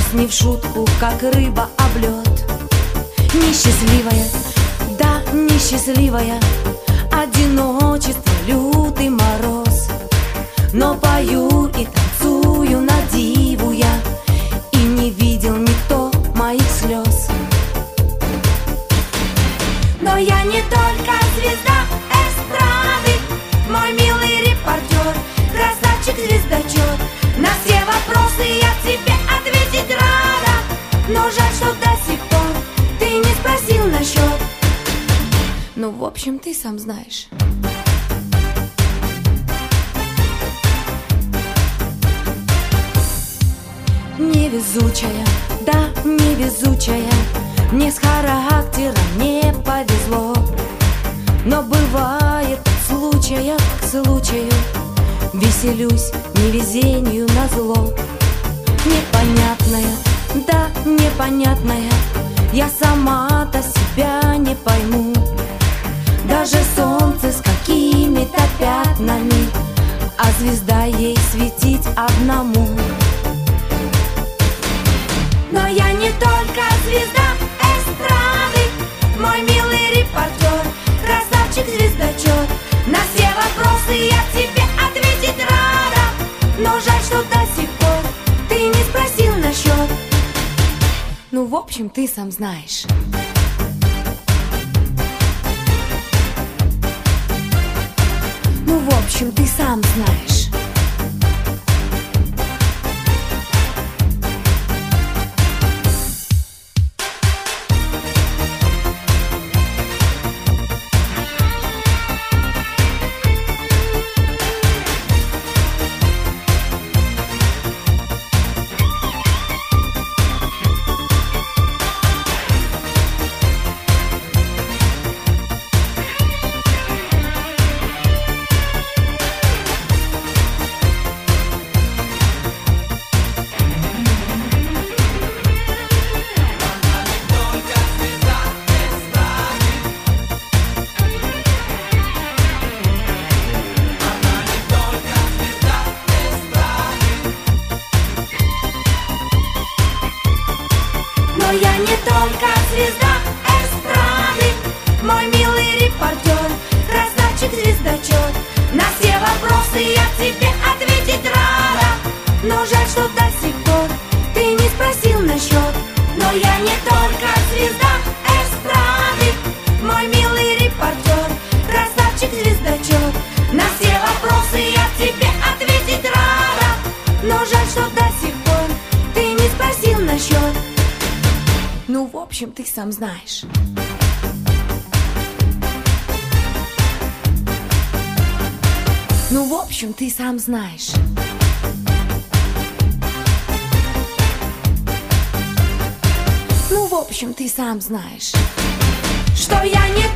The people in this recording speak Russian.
Влюбилась не в шутку, как рыба об лед. Несчастливая, да, несчастливая, одиночество, лютый мороз. Но пою и танцую на диву я, и не видел никто моих слез. Но я не только звезда эстрады, мой милый репортер, красавчик-звездочет. На все вопросы я тебе ответить рада, но жаль, что до сих пор ты не спросил насчет. Ну, в общем, ты сам знаешь. Невезучая, да, невезучая, мне с характером не повезло. Но бывает от случая к случаю, веселюсь невезению назло. Непонятная, да, непонятная, я сама-то себя не пойму. Даже солнце с какими-то пятнами, а звезда ей светить одному. Но я не только звезда эстрады, мой милый репортер, красавчик-звездочет. На все вопросы я тебе ответить рада, но жаль, что до сих пор ты не спросил насчет. Ну, в общем, ты сам знаешь. Ну, в общем, ты сам знаешь. Но я не только звезда эстрады, мой милый репортер, красавчик-звездочет. На все вопросы я тебе ответить рада, но жаль, что до сих пор ты не спросил насчет. Но я не только звезда эстрады, мой милый репортер, красавчик-звездочет. На все вопросы я тебе ответить рада, но жаль, что до сих пор ты не спросил насчет. Ну, в общем, ты сам знаешь. Ну, в общем, ты сам знаешь. Ну, в общем, ты сам знаешь, что я не